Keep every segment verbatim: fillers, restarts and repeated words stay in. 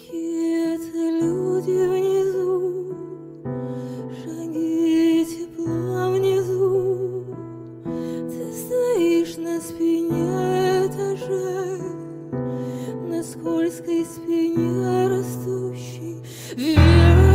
Какие-то люди внизу, шаги тепла внизу. Ты стоишь на спине этажей, на скользкой спине растущей вверх.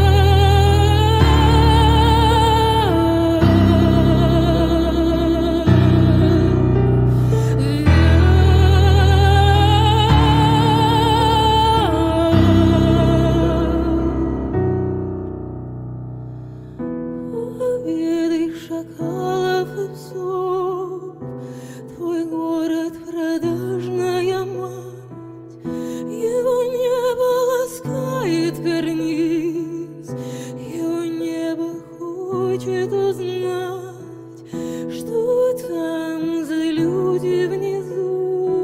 Победой шакалов и псов твой город продажная мать. Его небо ласкает карниз, его небо хочет узнать, что там за люди внизу.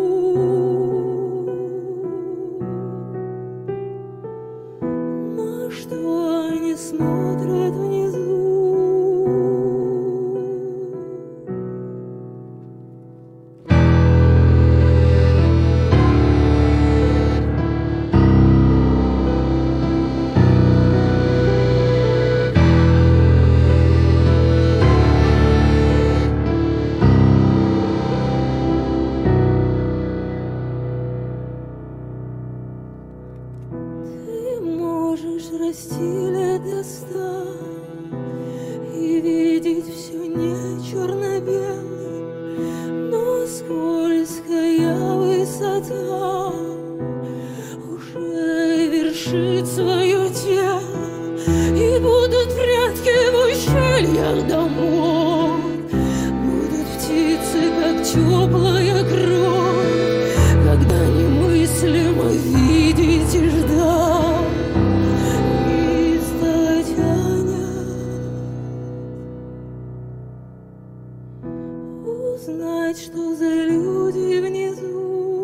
На что они смотрят внизу? Ты можешь расти лет до ста и видеть все не черно-белым, но скользкая высота уже вершит свое тело, и будут прятки в ущельях домов, будут птицы, как теплая кровь, когда немыслимо видеть и ждать. Узнать, что за люди внизу.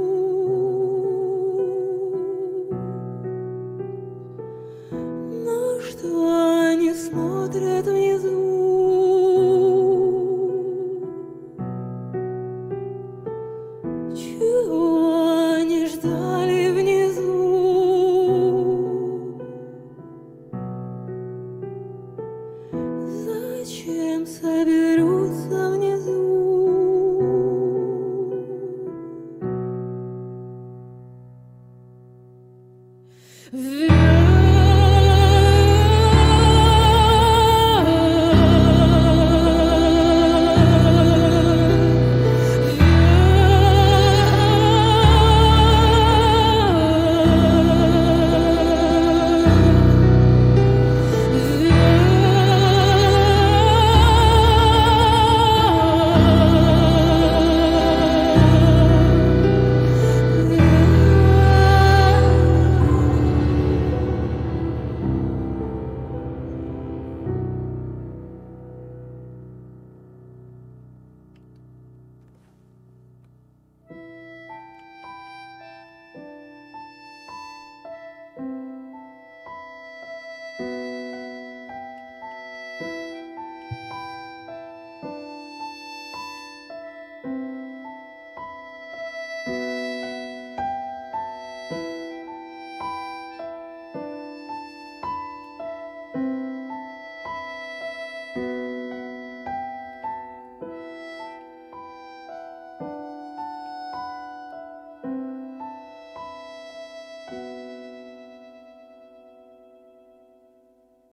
На что они смотрят внизу. Чего они ждали внизу. Зачем соберутся внизу. В